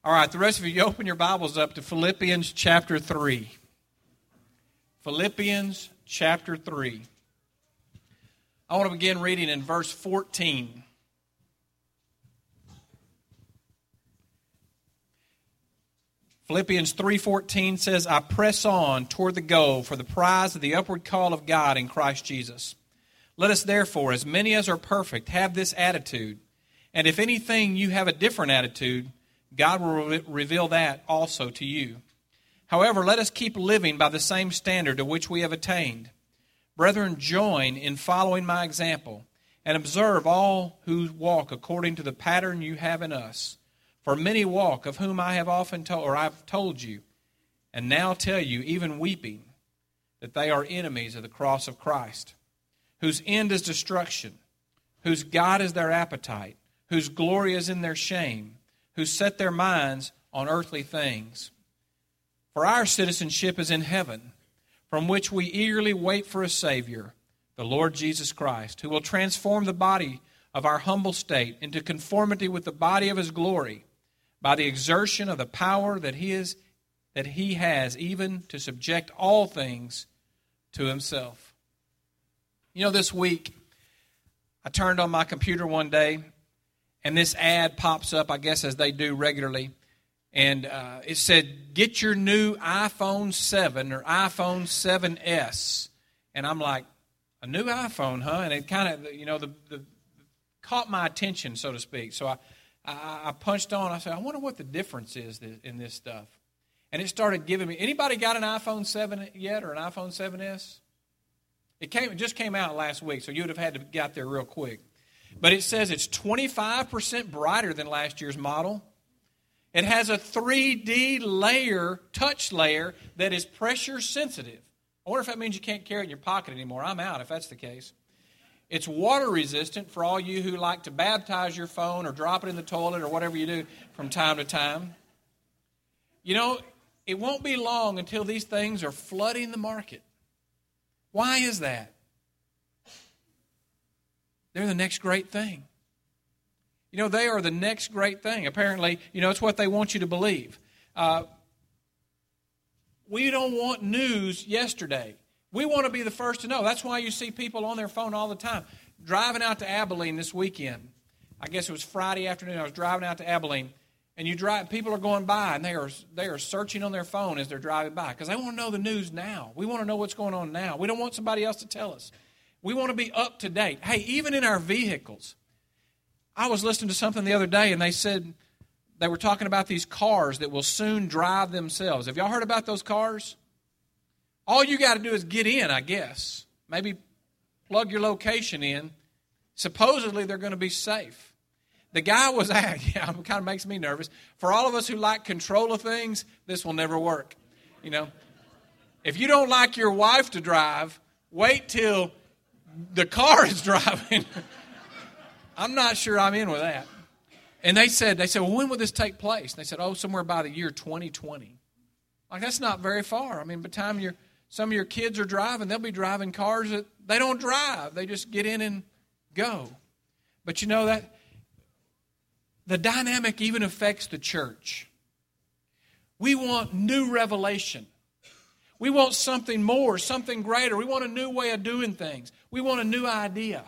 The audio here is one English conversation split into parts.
All right, the rest of you open your Bibles up to Philippians chapter 3. Philippians chapter 3. I want to begin reading in verse 14. Philippians 3:14 says, I press on toward the goal for the prize of the upward call of God in Christ Jesus. Let us therefore, as many as are perfect, have this attitude. And if anything you have a different attitude, God will reveal that also to you. However, let us keep living by the same standard to which we have attained. Brethren, join in following my example, and observe all who walk according to the pattern you have in us. For many walk, of whom I have often told, or I've told you, and now tell you, even weeping, that they are enemies of the cross of Christ, whose end is destruction, whose God is their appetite, whose glory is in their shame, who set their minds on earthly things. For our citizenship is in heaven, from which we eagerly wait for a Savior, the Lord Jesus Christ, who will transform the body of our humble state into conformity with the body of His glory, by the exertion of the power that He has even to subject all things to Himself. You know, this week, I turned on my computer one day, and this ad pops up, I guess, as they do regularly. And it said, get your new iPhone 7 or iPhone 7S. And I'm like, a new iPhone, huh? And it kind of, the caught my attention, so to speak. So I punched on. I said, I wonder what the difference is in this stuff. And it started giving me, anybody got an iPhone 7 yet or an iPhone 7S? It just came out last week, so you would have had to get there real quick. But it says it's 25% brighter than last year's model. It has a 3D touch layer that is pressure sensitive. I wonder if that means you can't carry it in your pocket anymore. I'm out if that's the case. It's water resistant for all you who like to baptize your phone or drop it in the toilet or whatever you do from time to time. You know, it won't be long until these things are flooding the market. Why is that? They're the next great thing. You know, they are the next great thing. Apparently, it's what they want you to believe. We don't want news yesterday. We want to be the first to know. That's why you see people on their phone all the time. Driving out to Abilene this weekend. I guess it was Friday afternoon. I was driving out to Abilene. And people are going by, and they are searching on their phone as they're driving by because they want to know the news now. We want to know what's going on now. We don't want somebody else to tell us. We want to be up to date. Hey, even in our vehicles. I was listening to something the other day, and they were talking about these cars that will soon drive themselves. Have y'all heard about those cars? All you got to do is get in, I guess. Maybe plug your location in. Supposedly, they're going to be safe. The guy was it kind of makes me nervous. For all of us who like control of things, this will never work. If you don't like your wife to drive, wait till the car is driving. I'm not sure I'm in with that. And they said, well, when will this take place? And they said, somewhere by the year 2020. Like, that's not very far. I mean, by the time some of your kids are driving, they'll be driving cars that they don't drive. They just get in and go. But that the dynamic even affects the church. We want new revelation. We want something more, something greater. We want a new way of doing things. We want a new idea.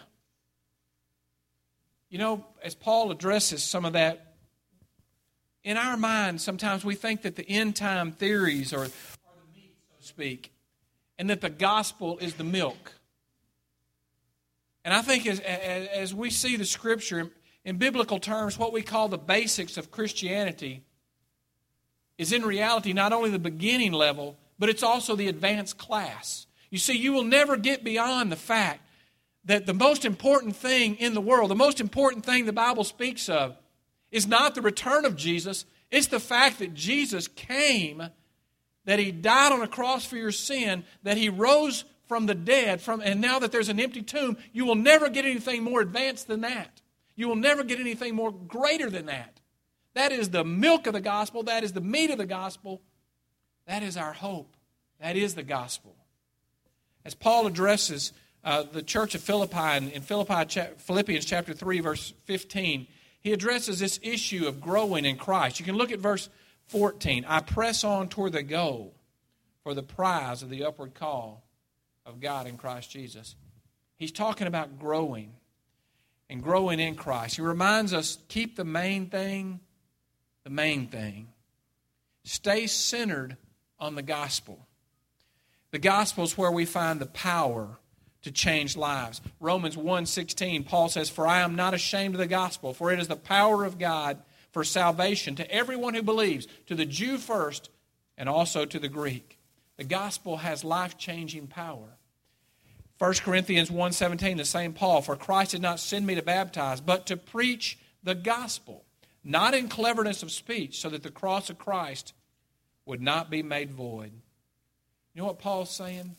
As Paul addresses some of that, in our minds, sometimes we think that the end-time theories are the meat, so to speak, and that the gospel is the milk. And I think as we see the Scripture, in biblical terms, what we call the basics of Christianity is in reality not only the beginning level, but it's also the advanced class. You see, you will never get beyond the fact that the most important thing in the world, the most important thing the Bible speaks of, is not the return of Jesus. It's the fact that Jesus came, that He died on a cross for your sin, that He rose from the dead, and now that there's an empty tomb. You will never get anything more advanced than that. You will never get anything more greater than that. That is the milk of the gospel. That is the meat of the gospel. That is our hope. That is the gospel. As Paul addresses the church of Philippi in Philippians chapter 3, verse 15, he addresses this issue of growing in Christ. You can look at verse 14. I press on toward the goal for the prize of the upward call of God in Christ Jesus. He's talking about growing and growing in Christ. He reminds us, keep the main thing the main thing. Stay centered on the gospel. The gospel is where we find the power to change lives. Romans 1:16, Paul says, for I am not ashamed of the gospel, for it is the power of God for salvation to everyone who believes, to the Jew first and also to the Greek. The gospel has life-changing power. 1 Corinthians 1:17, the same Paul, for Christ did not send me to baptize, but to preach the gospel, not in cleverness of speech, so that the cross of Christ would not be made void. You know what Paul's saying?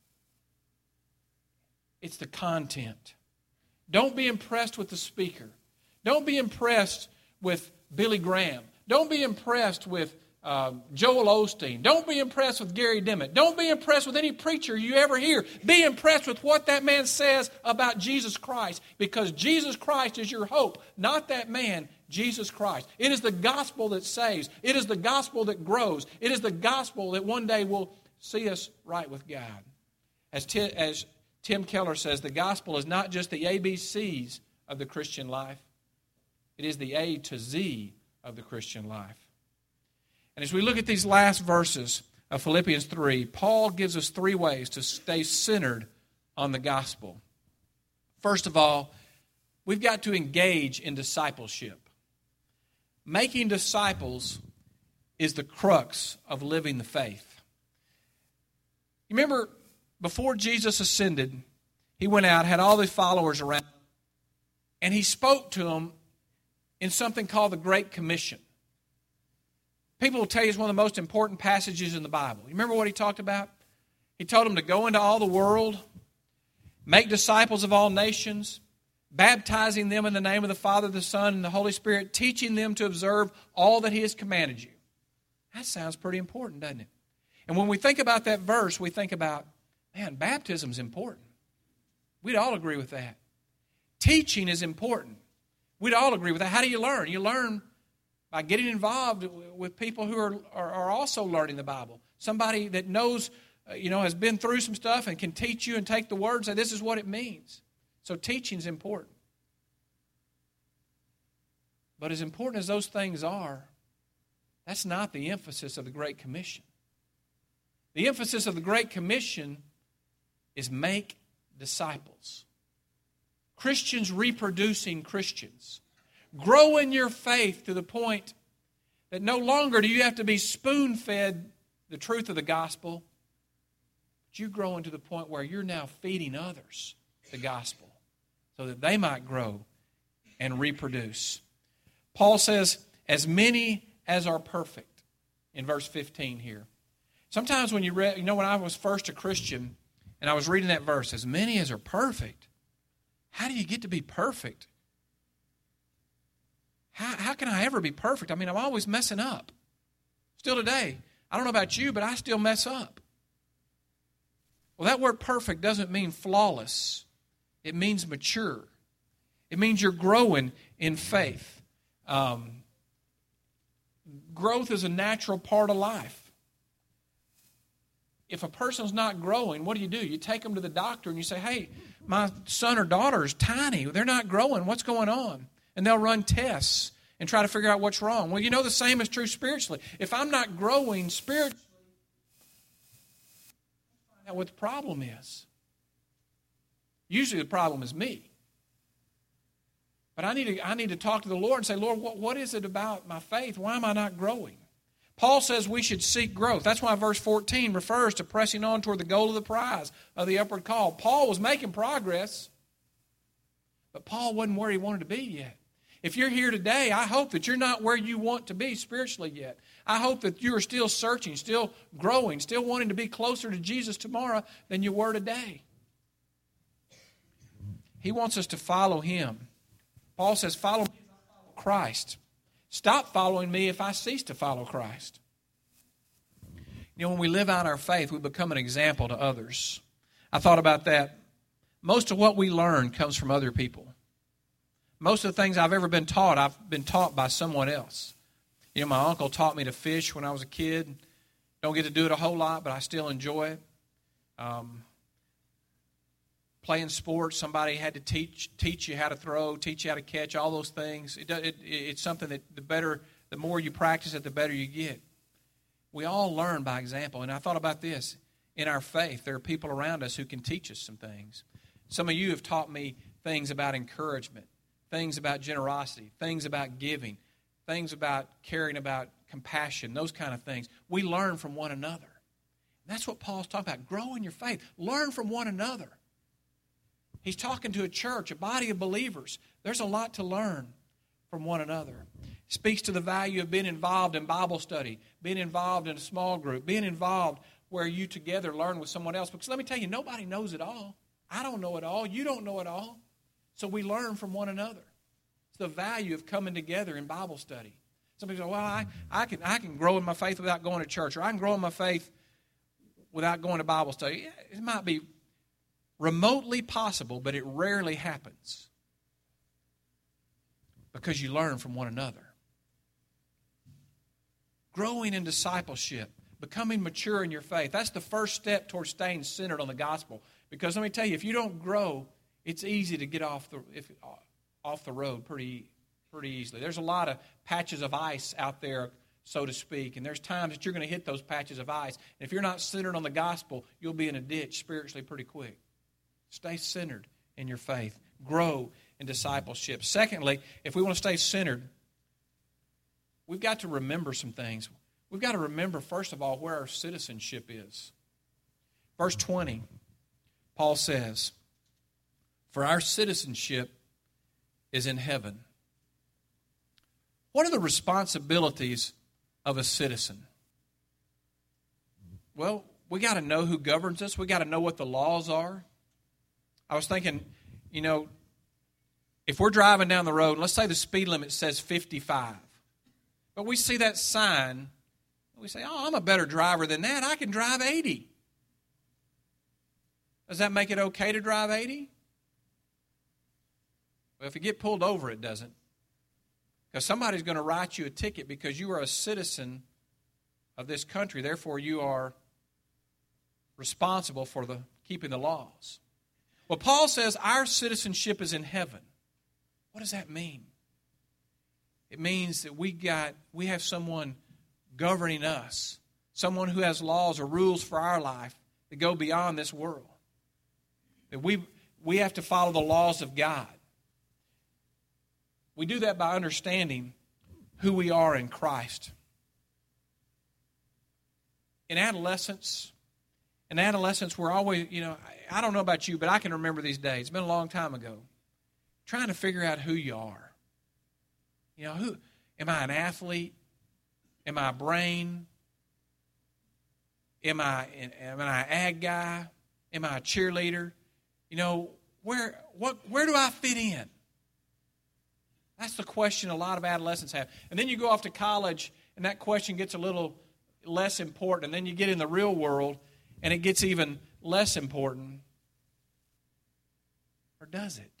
It's the content. Don't be impressed with the speaker. Don't be impressed with Billy Graham. Don't be impressed with Joel Osteen. Don't be impressed with Gary Dimmitt. Don't be impressed with any preacher you ever hear. Be impressed with what that man says about Jesus Christ, because Jesus Christ is your hope, not that man, Jesus Christ. It is the gospel that saves. It is the gospel that grows. It is the gospel that one day will see us right with God. As Tim Keller says, the gospel is not just the ABCs of the Christian life. It is the A to Z of the Christian life. And as we look at these last verses of Philippians 3, Paul gives us 3 ways to stay centered on the gospel. First of all, we've got to engage in discipleship. Making disciples is the crux of living the faith. You remember, before Jesus ascended, he went out, had all these followers around, and he spoke to them in something called the Great Commission. People will tell you it's one of the most important passages in the Bible. You remember what he talked about? He told them to go into all the world, make disciples of all nations, baptizing them in the name of the Father, the Son, and the Holy Spirit, teaching them to observe all that he has commanded you. That sounds pretty important, doesn't it? And when we think about that verse, we think about, man, baptism is important. We'd all agree with that. Teaching is important. We'd all agree with that. How do you learn? You learn by getting involved with people who are also learning the Bible. Somebody that knows, has been through some stuff and can teach you and take the word and say, this is what it means. So teaching is important. But as important as those things are, that's not the emphasis of the Great Commission. The emphasis of the Great Commission is make disciples. Christians reproducing Christians. Grow in your faith to the point that no longer do you have to be spoon-fed the truth of the gospel, but you grow into the point where you're now feeding others the gospel so that they might grow and reproduce. Paul says, as many as are perfect, in verse 15 here. Sometimes when you read, when I was first a Christian and I was reading that verse, as many as are perfect, how do you get to be perfect? How can I ever be perfect? I mean, I'm always messing up. Still today, I don't know about you, but I still mess up. Well, that word perfect doesn't mean flawless. It means mature. It means you're growing in faith. Growth is a natural part of life. If a person's not growing, what do? You take them to the doctor and you say, hey, my son or daughter is tiny. They're not growing. What's going on? And they'll run tests and try to figure out what's wrong. Well, the same is true spiritually. If I'm not growing spiritually, find out what the problem is. Usually the problem is me. But I need to talk to the Lord and say, Lord, what is it about my faith? Why am I not growing? Paul says we should seek growth. That's why verse 14 refers to pressing on toward the goal of the prize of the upward call. Paul was making progress, but Paul wasn't where he wanted to be yet. If you're here today, I hope that you're not where you want to be spiritually yet. I hope that you are still searching, still growing, still wanting to be closer to Jesus tomorrow than you were today. He wants us to follow him. Paul says, follow me if I follow Christ. Stop following me if I cease to follow Christ. When we live out our faith, we become an example to others. I thought about that. Most of what we learn comes from other people. Most of the things I've ever been taught by someone else. You know, my uncle taught me to fish when I was a kid. Don't get to do it a whole lot, but I still enjoy it. Playing sports, somebody had to teach you how to throw, teach you how to catch, all those things. It's something that the more you practice it, the better you get. We all learn by example. And I thought about this. In our faith, there are people around us who can teach us some things. Some of you have taught me things about encouragement, things about generosity, things about giving, things about caring about compassion, those kind of things. We learn from one another. And that's what Paul's talking about. Grow in your faith. Learn from one another. He's talking to a church, a body of believers. There's a lot to learn from one another. He speaks to the value of being involved in Bible study, being involved in a small group, being involved where you together learn with someone else. Because let me tell you, nobody knows it all. I don't know it all. You don't know it all. So we learn from one another. It's the value of coming together in Bible study. Some people say, well, I can grow in my faith without going to church, or I can grow in my faith without going to Bible study. Yeah, it might be remotely possible, but it rarely happens because you learn from one another. Growing in discipleship, becoming mature in your faith, that's the first step towards staying centered on the gospel. Because let me tell you, if you don't grow, it's easy to get off the road pretty easily. There's a lot of patches of ice out there, so to speak, and there's times that you're going to hit those patches of ice. And if you're not centered on the gospel, you'll be in a ditch spiritually pretty quick. Stay centered in your faith. Grow in discipleship. Secondly, if we want to stay centered, we've got to remember some things. We've got to remember, first of all, where our citizenship is. Verse 20, Paul says, "For our citizenship is in heaven." What are the responsibilities of a citizen? Well, we got to know who governs us. We got to know what the laws are. I was thinking, you know, if we're driving down the road, and let's say the speed limit says 55, but we see that sign, we say, oh, I'm a better driver than that. I can drive 80. Does that make it okay to drive 80? Well, if you get pulled over, it doesn't. Because somebody's going to write you a ticket because you are a citizen of this country. Therefore, you are responsible for keeping the laws. Well, Paul says our citizenship is in heaven. What does that mean? It means that we have someone governing us, someone who has laws or rules for our life that go beyond this world. That we have to follow the laws of God. We do that by understanding who we are in Christ. In adolescence, we're always, I don't know about you, but I can remember these days. It's been a long time ago. Trying to figure out who you are. Who am I? An athlete? Am I a brain? Am I an ag guy? Am I a cheerleader? Where do I fit in? That's the question a lot of adolescents have. And then you go off to college, and that question gets a little less important. And then you get in the real world, and it gets even less important. Or does it?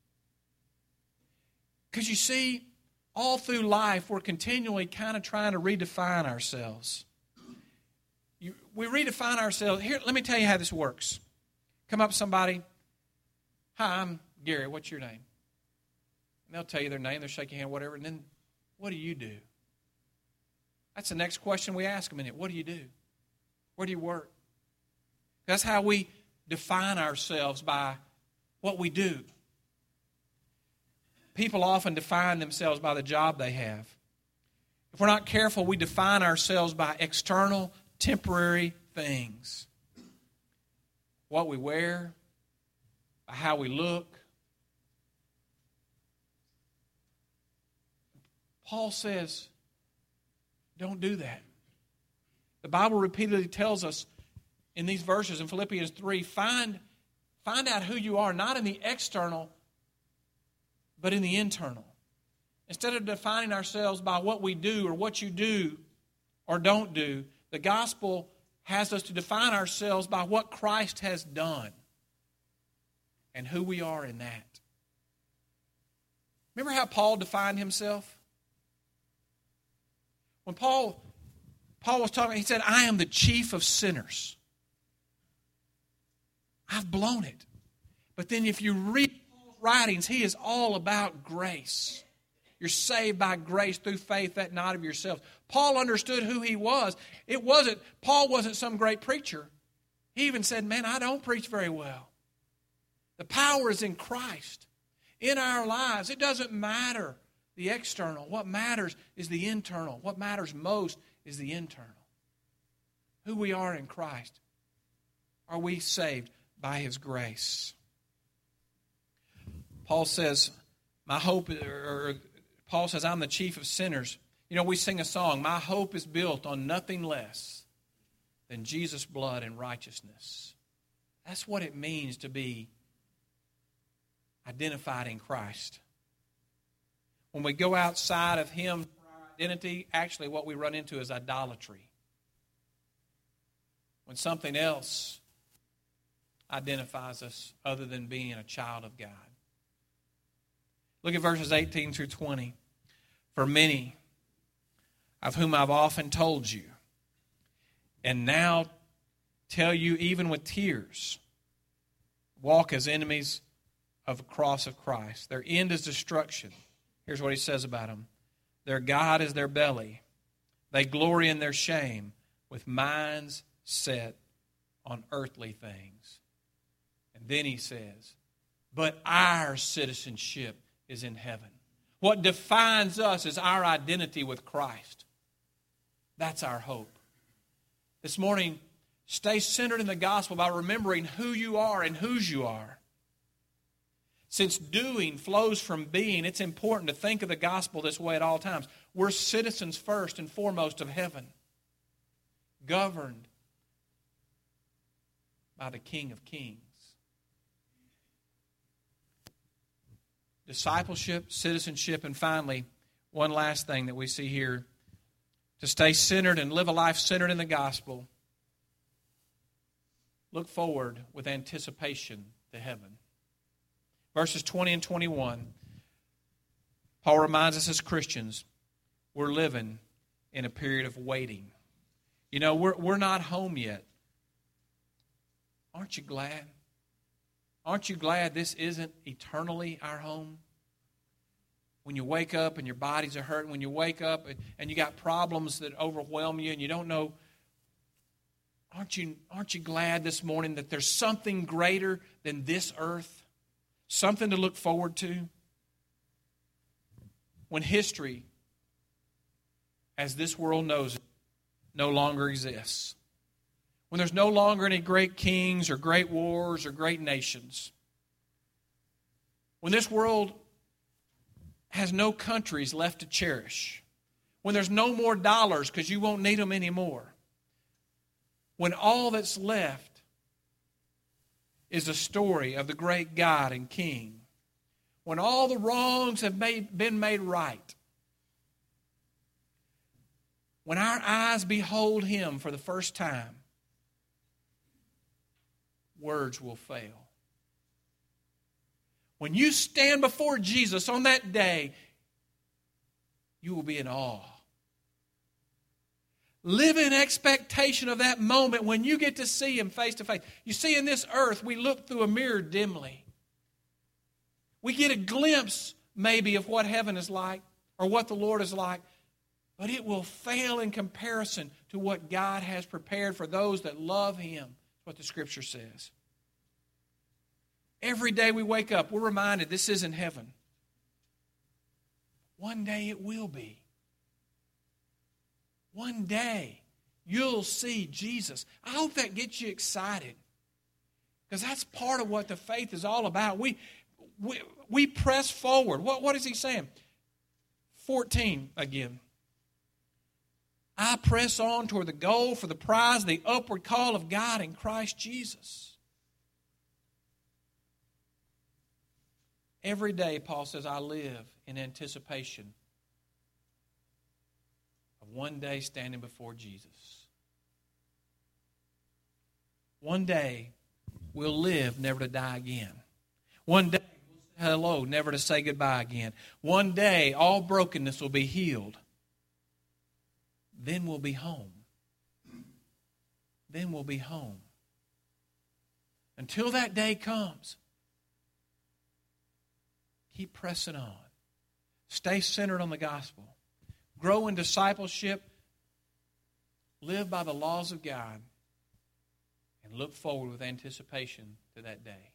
Because you see, all through life, we're continually kind of trying to redefine ourselves. We redefine ourselves. Here, let me tell you how this works. Come up to somebody. Hi, I'm Gary. What's your name? And they'll tell you their name. They'll shake your hand, whatever. And then, what do you do? That's the next question we ask them. What do you do? Where do you work? That's how we define ourselves, by what we do. People often define themselves by the job they have. If we're not careful, we define ourselves by external, temporary things. What we wear, by how we look. Paul says, don't do that. The Bible repeatedly tells us in these verses in Philippians 3, find out who you are, not in the external, but in the internal. Instead of defining ourselves by what we do or what you do or don't do, the gospel has us to define ourselves by what Christ has done and who we are in that. Remember how Paul defined himself? When Paul was talking, he said, I am the chief of sinners. I've blown it. But then if you read Paul's writings, he is all about grace. You're saved by grace through faith, that not of yourselves. Paul understood who he was. Paul wasn't some great preacher. He even said, man, I don't preach very well. The power is in Christ. In our lives, it doesn't matter the external. What matters is the internal. What matters most is the internal. Who we are in Christ. Are we saved by His grace? Paul says, Paul says, I'm the chief of sinners. You know, we sing a song, my hope is built on nothing less than Jesus' blood and righteousness. That's what it means to be identified in Christ. When we go outside of Him for our identity, actually what we run into is idolatry. When something else identifies us other than being a child of God. Look at verses 18 through 20. For many, of whom I've often told you, and now tell you even with tears, walk as enemies of the cross of Christ. Their end is destruction. Here's what he says about them. Their God is their belly. They glory in their shame with minds set on earthly things. And then he says, but our citizenship is in heaven. What defines us is our identity with Christ. That's our hope. This morning, stay centered in the gospel by remembering who you are and whose you are. Since doing flows from being, it's important to think of the gospel this way at all times. We're citizens first and foremost of heaven, governed by the King of Kings. Discipleship, citizenship, and finally, one last thing that we see here. To stay centered and live a life centered in the gospel, look forward with anticipation to heaven. Verses 20 and 21, Paul reminds us as Christians, we're living in a period of waiting. You know, we're not home yet. Aren't you glad? Aren't you glad this isn't eternally our home? When you wake up and your bodies are hurting, when you wake up and you got problems that overwhelm you and you don't know, aren't you glad this morning that there's something greater than this earth? Something to look forward to? When history, as this world knows it, no longer exists. When there's no longer any great kings or great wars or great nations. When this world has no countries left to cherish. When there's no more dollars because you won't need them anymore. When all that's left is the story of the great God and King. When all the wrongs have been made right. When our eyes behold Him for the first time, words will fail. When you stand before Jesus on that day, you will be in awe. Live in expectation of that moment when you get to see Him face to face. You see, in this earth, we look through a mirror dimly. We get a glimpse, maybe, of what heaven is like or what the Lord is like, but it will fail in comparison to what God has prepared for those that love Him. That's what the Scripture says. Every day we wake up, we're reminded this isn't heaven. One day it will be. One day you'll see Jesus. I hope that gets you excited. Because that's part of what the faith is all about. We press forward. What is he saying? 14 again. I press on toward the goal for the prize, the upward call of God in Christ Jesus. Every day, Paul says, I live in anticipation of one day standing before Jesus. One day, we'll live never to die again. One day, we'll hello, never to say goodbye again. One day, all brokenness will be healed. Then we'll be home. Then we'll be home. Until that day comes, keep pressing on. Stay centered on the gospel. Grow in discipleship. Live by the laws of God. And look forward with anticipation to that day.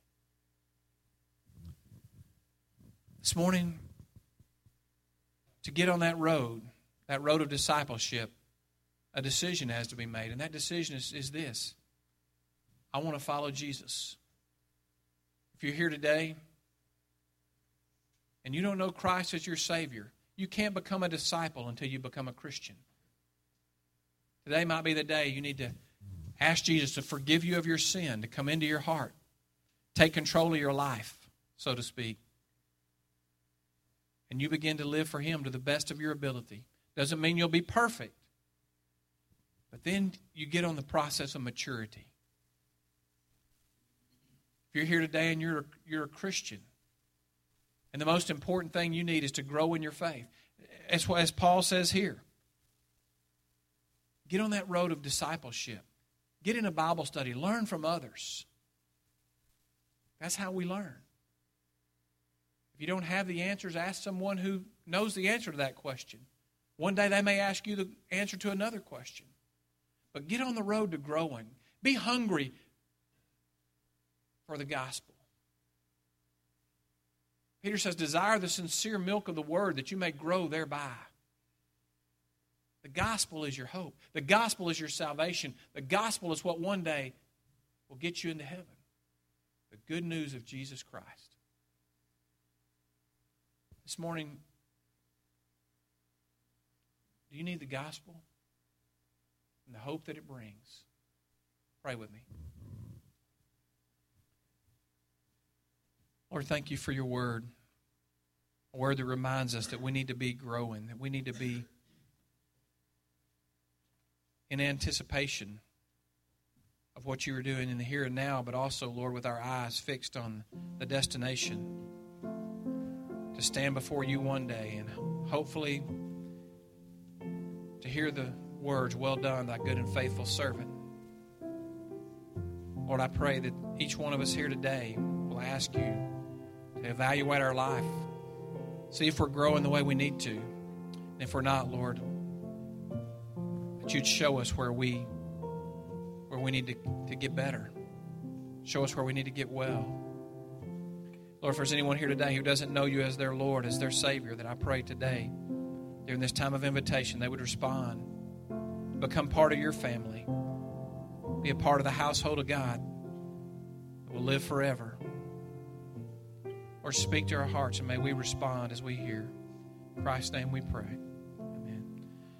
This morning, to get on that road of discipleship, a decision has to be made. And that decision is this. I want to follow Jesus. If you're here today and you don't know Christ as your Savior, you can't become a disciple until you become a Christian. Today might be the day you need to ask Jesus to forgive you of your sin, to come into your heart, take control of your life, so to speak. And you begin to live for Him to the best of your ability. Doesn't mean you'll be perfect. But then you get on the process of maturity. If you're here today and you're a Christian, and the most important thing you need is to grow in your faith, as Paul says here, get on that road of discipleship. Get in a Bible study. Learn from others. That's how we learn. If you don't have the answers, ask someone who knows the answer to that question. One day they may ask you the answer to another question. But get on the road to growing. Be hungry for the gospel. Peter says, desire the sincere milk of the word that you may grow thereby. The gospel is your hope. The gospel is your salvation. The gospel is what one day will get you into heaven. The good news of Jesus Christ. This morning, do you need the gospel and the hope that it brings? Pray with me. Lord, thank you for your word. A word that reminds us that we need to be growing, that we need to be in anticipation of what you are doing in the here and now, but also, Lord, with our eyes fixed on the destination to stand before you one day and hopefully to hear the words, well done, thy good and faithful servant. Lord, I pray that each one of us here today will ask you to evaluate our life, see if we're growing the way we need to. And if we're not, Lord, that you'd show us where we need to get better. Show us where we need to get well. Lord, if there's anyone here today who doesn't know you as their Lord, as their Savior, that I pray today, during this time of invitation, they would respond, become part of your family, be a part of the household of God that will live forever. Or speak to our hearts, and may we respond as we hear. In Christ's name we pray.